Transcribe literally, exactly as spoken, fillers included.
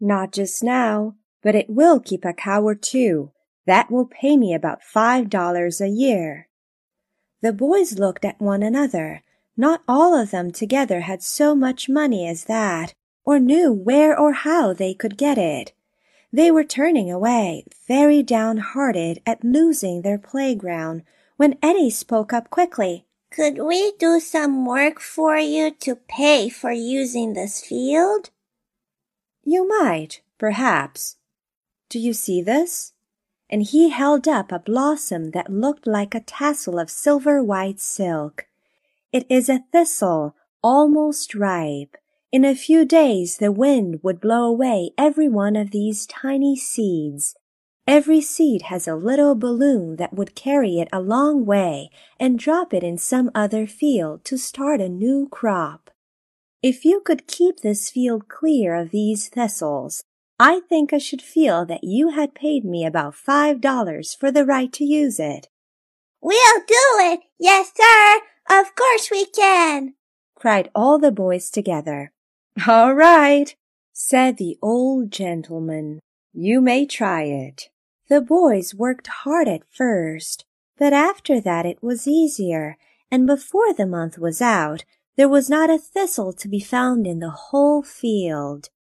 Not just now, but it will keep a cow or two. That will pay me about five dollars a year." The boys looked at one another. Not all of them together had so much money as that, or knew where or how they could get it. They were turning away, very downhearted at losing their playground, when Eddie spoke up quickly. "Could we do some work for you to pay for using this field?" "You might, perhaps. Do you see this?" And he held up a blossom that looked like a tassel of silver white silk. "It is a thistle, almost ripe. In a few days the wind would blow away every one of these tiny seeds. Every seed has a little balloon that would carry it a long way and drop it in some other field to start a new crop. If you could keep this field clear of these thistles, I think I should feel that you had paid me about five dollars for the right to use it." "We'll do it! Yes, sir! Of course we can!" cried all the boys together. "All right," said the old gentleman. "You may try it." The boys worked hard at first, but after that it was easier, and before the month was out, there was not a thistle to be found in the whole field.